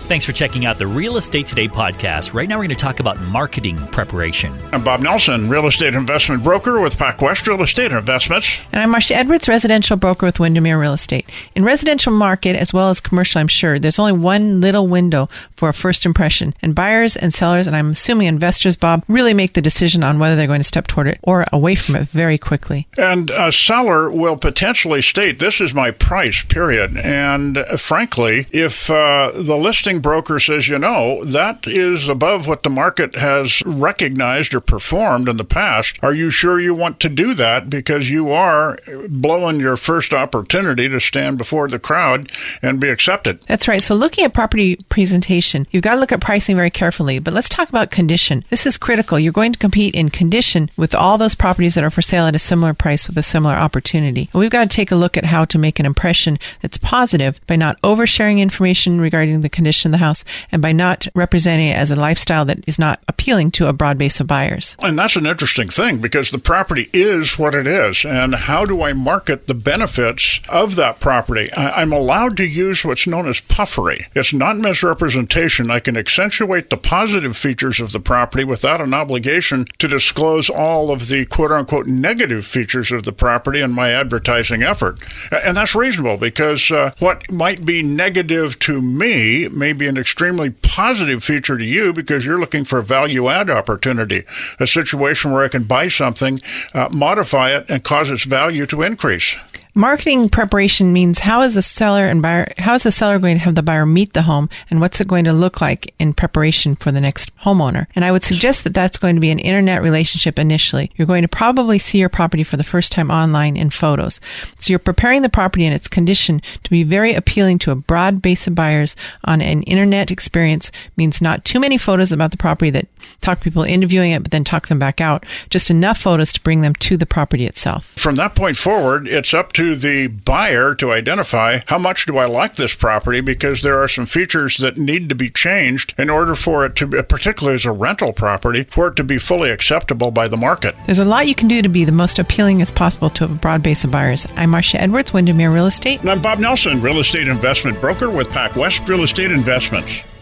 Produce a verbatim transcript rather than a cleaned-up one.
Thanks for checking out the Real Estate Today podcast. Right now, we're going to talk about marketing preparation. I'm Bob Nelson, real estate investment broker with PacWest Real Estate Investments. And I'm Marcia Edwards, residential broker with Windermere Real Estate. In residential market, as well as commercial, I'm sure, there's only one little window for a first impression. And buyers and sellers, and I'm assuming investors, Bob, really make the decision on whether they're going to step toward it or away from it very quickly. And a seller will potentially state, this is my price, period. And uh, frankly, if uh, the listing broker says, you know, that is above what the market has recognized or performed in the past, are you sure you want to do that? Because you are blowing your first opportunity to stand before the crowd and be accepted. That's right. So looking at property presentation, you've got to look at pricing very carefully. But let's talk about condition. This is critical. You're going to compete in condition with all those properties that are for sale at a similar price with a similar opportunity. And we've got to take a look at how to make an impression that's positive by not oversharing information regarding the condition of the house and by not representing it as a lifestyle that is not appealing to a broad base of buyers. And that's an interesting thing because the property is what it is. And how do I market the benefits of that property? I'm allowed to use what's known as puffery. It's not misrepresentation. I can accentuate the positive features of the property without an obligation to disclose all of the quote-unquote negative features of the property in my advertising effort. And that's reasonable because uh, what might be negative to me may be an extremely positive feature to you because you're looking for a value-add opportunity, a situation where I can buy something, uh, modify it, and cause its value to increase. Marketing preparation means how is the seller and buyer, how is the seller going to have the buyer meet the home and what's it going to look like in preparation for the next homeowner? And I would suggest that that's going to be an internet relationship initially. You're going to probably see your property for the first time online in photos. So you're preparing the property and its condition to be very appealing to a broad base of buyers on an internet experience. Means not too many photos about the property that talk people into viewing it, but then talk them back out. Just enough photos to bring them to the property itself. From that point forward, it's up to the buyer to identify how much do I like this property because there are some features that need to be changed in order for it to be, particularly as a rental property, for it to be fully acceptable by the market. There's a lot you can do to be the most appealing as possible to a broad base of buyers. I'm Marcia Edwards, Windermere Real Estate. And I'm Bob Nelson, real estate investment broker with PacWest Real Estate Investments.